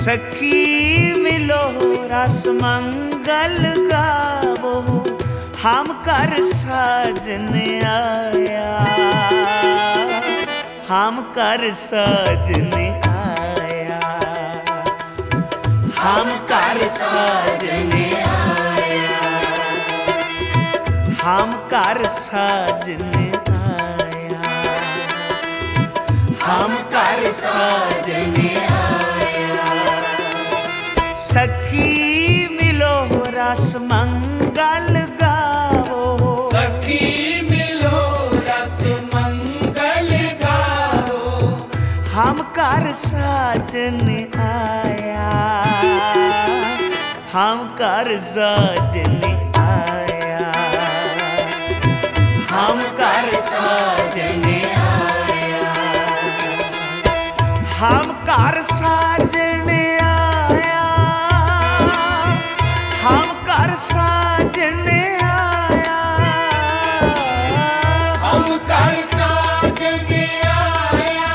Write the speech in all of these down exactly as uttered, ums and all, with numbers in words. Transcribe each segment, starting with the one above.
सखी मिलो रस मंगल गावो, हम कर साजन आया, हम कर साजन आया, हम कर साजन आया, हम कर साजन आया, हम कर साजन आया। सखी मिलो रस मंगल गावो, सखी मिलो रस मंगल गावो, हम कर साजन आया, हम कर साजन आया, हम कर साजन आया, हम कर साजन आया, हम कर साजन आया, हम कर साजन आया,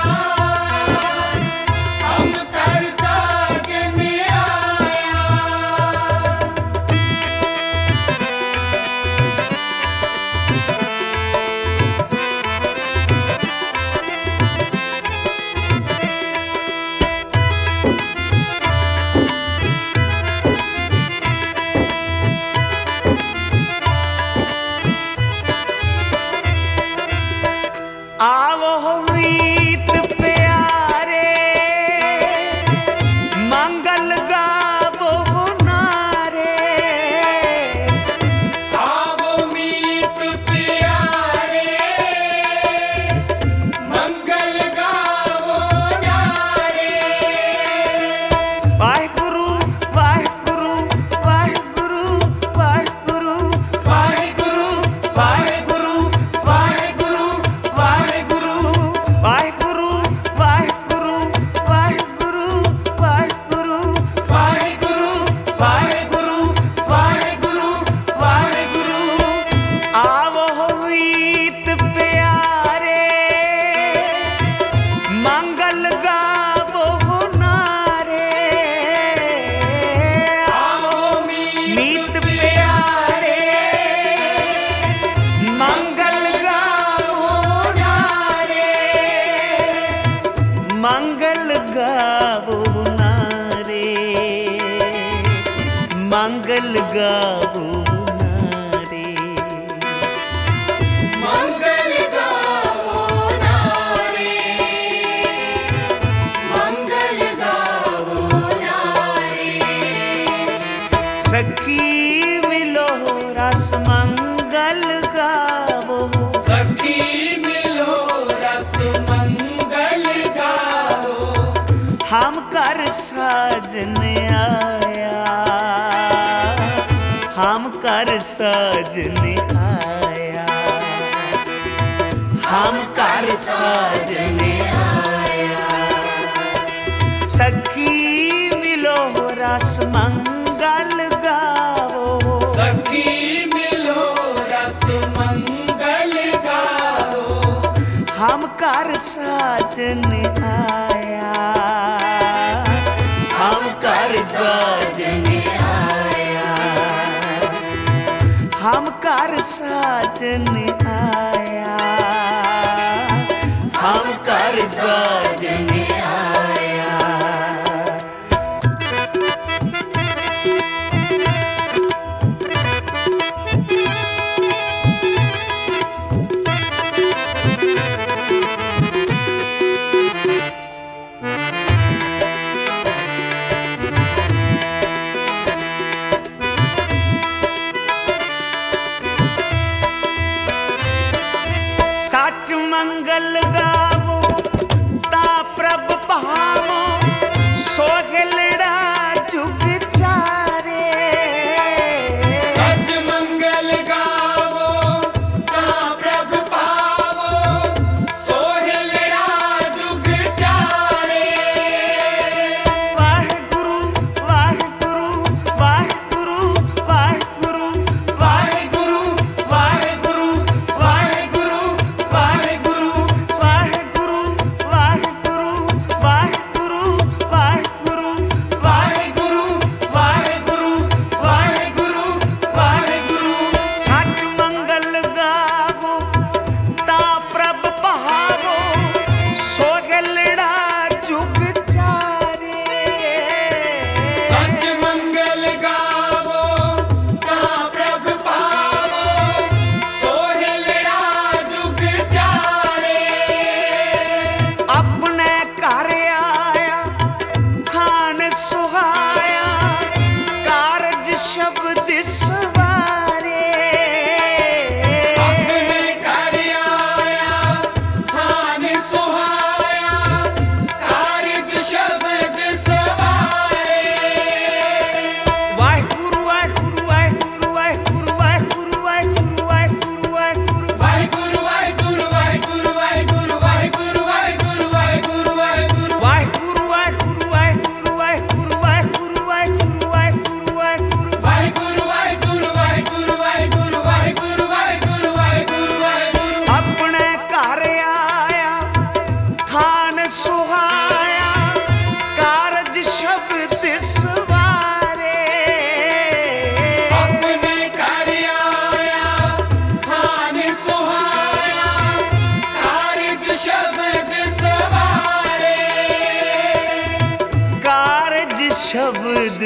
हम कर साजन आया। आवो मीत प्यारे मंगल गावो नारे, आवो मीत प्यारे मंगल गावो नारे। वाहिगुरु वाहिगुरु वाहिगुरु वाहिगुरु वाहिगुरु वाहिगुरु वाहिगुरु वाहिगुरु वाहिगुरु वाहिगुरु वाहिगुरु वाहिगुरु वाहिगुरु वाहिगुरु वाहिगुरु वाहिगुरु। आवो मीत प्यारे मंगल गावो नारे, आवो मीत प्यारे मंगल गावो नारे, मंगल गावो नारे, मंगल गावो नारे। मंगल गावो नारे, मंगल गावो नारे। सखी मिलो रस मंगल गावो, सखी मिलो रस मंगल गावो, हम कर साजन आया, हम कर साजन आया, हम कर साजन आया। सखी मिलो रस मंगल गावो, सखी मिलो रस मंगल गावो, हम कर साजन आया, हम कर साजन आया, हम कर साजन आया, हम कर साजन आया। सच मंगल गावो ता प्रभ भावो, सोहलड़ा जुग चारे। सच मंगल गावो ता प्रभ पावो, सोहलड़ा जुग चारे। वाहिगुरु वाहिगुरु वाहिगुरु वाहिगुरु वाहिगुरु वाहिगुरु वाहिगुरु वाहिगुरु वाहिगुरु वाहिगुरु वाहिगुरु वाहिगुरु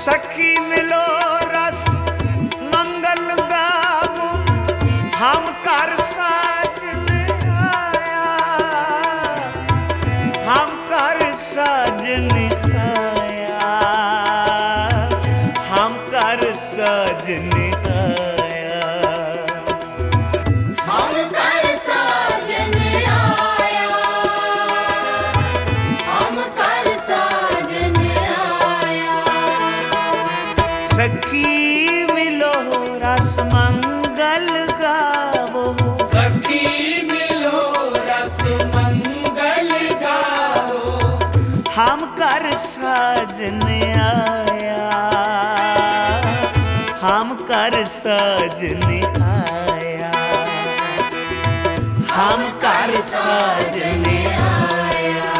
सखी मिलो रस मंगल गावो हम कर साजन आया हम कर साजन आया हम कर साजन आया हम कर साजन आया हम कर साजन आया सखी मिलो रस मंगल गावो सखी मिलो रस मंगल गाओ हम कर साजन आया हम कर साजन आया हम कर साजन आया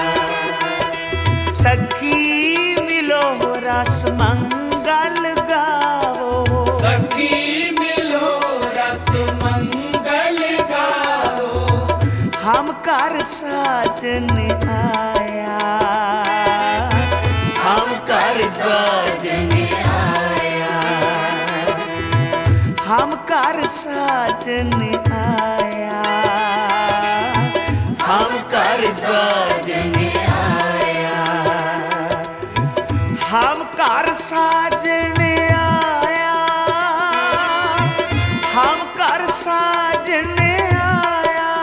सखी मिलो रस मंगल गावो सखी मिलो रस मंगल गाओ हम कर साजन आया हम कर साजन आया हम कर साजन आया हम कर साजन आया हम कर साजन आया हम कर साजन आया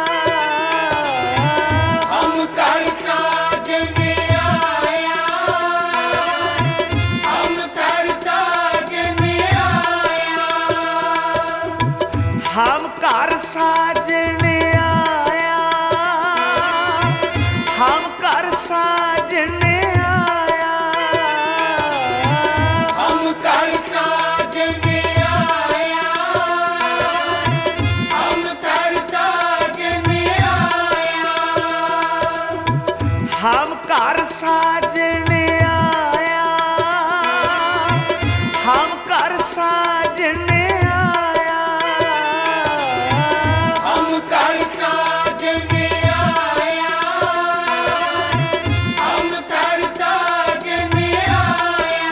हम कर साजन आया हम कर साजन आया हम कर साजन आया हम कर साजन आया हम कर साजन आया हम कर साजन आया हम कर साजन आया हम कर साजन आया हम कर साजन आया हम कर साजन आया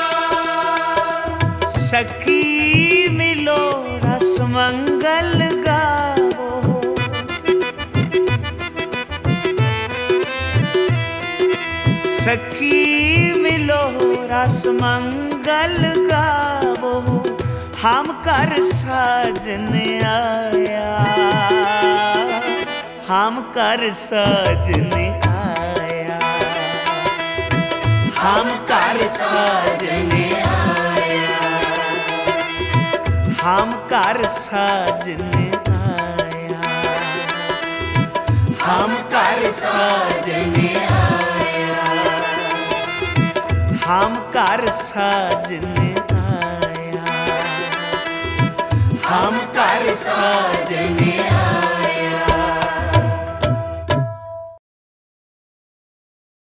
सखी मिलो रस मंगल गावो सखी मिलो रस मंगल गावो हम कर साजन आया हम कर साजन आया हम कर साजन आया हम कर साजन आया हम कर साजन आया हम कर साजन आया हम कर साजन